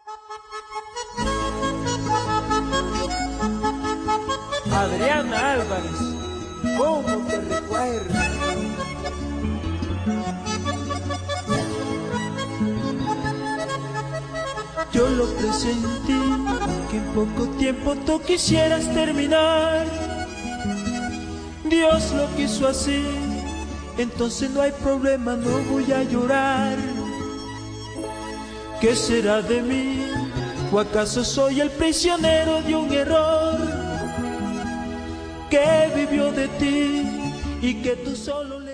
Adriana Álvarez, ¿cómo te recuerdo? Yo lo presentí, que en poco tiempo tú quisieras terminar. Dios lo quiso así, entonces no hay problema, no voy a llorar. ¿Qué será de mí? ¿O acaso soy el prisionero de un error que vivió de ti y que tú solo